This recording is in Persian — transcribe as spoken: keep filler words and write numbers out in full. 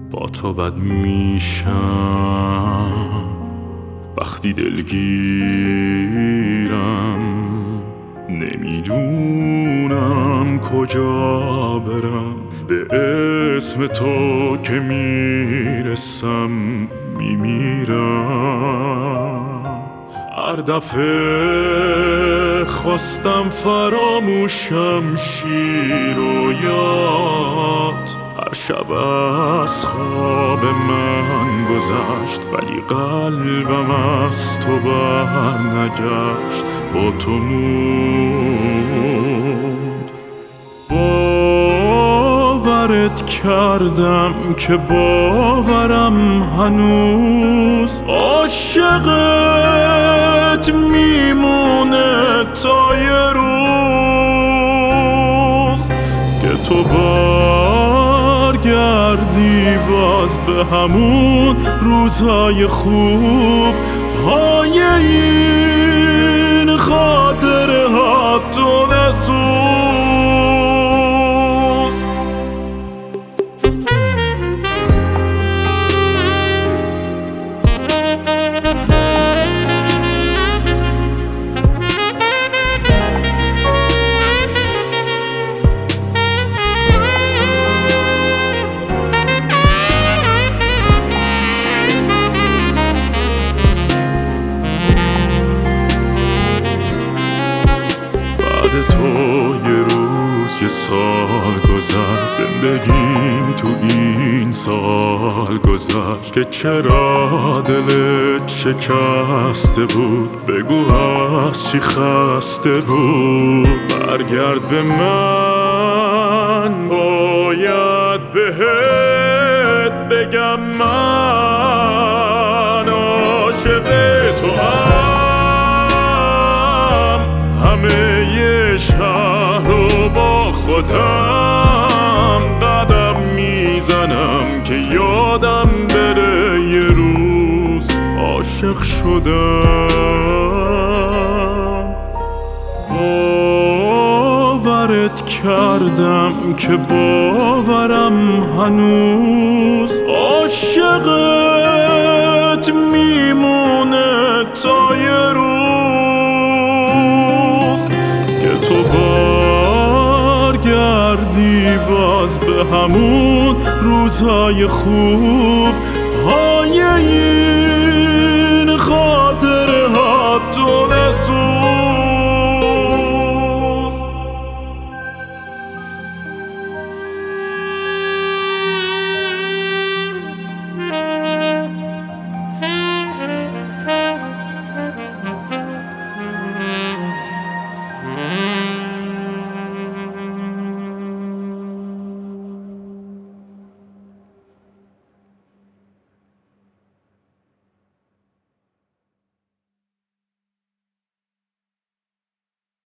با تو بد میشم وقتی دلگیرم، نمیدونم کجا برم. به اسم تو که میرسم میمیرم. هر دفعه خواستم فراموشم شیر و یاد، هر شب از خواب من گذشت ولی قلبم از تو بر نگشت. با تو موند. باورت کردم که باورم هنوز عاشقت میمونه تا یه روز که تو برگردی باز به همون روزهای خوب. پای این خاطره ها تو نسوز. تو یه روز یه سال گذشت، زندگیم تو این سال گذشت که چرا دلت شکسته بود. بگو از چی خسته بود. برگرد به من، باید بهت بگم من عاشق تو هم. همه شهر رو با خودم قدم میزنم که یادم بره یه روز عاشق شدم. باورت کردم که باورم هنوز عاشقت میمونه تا یه روز که تو برگردی باز به همون روزهای خوب. پای این خاطره ها تو نسوز.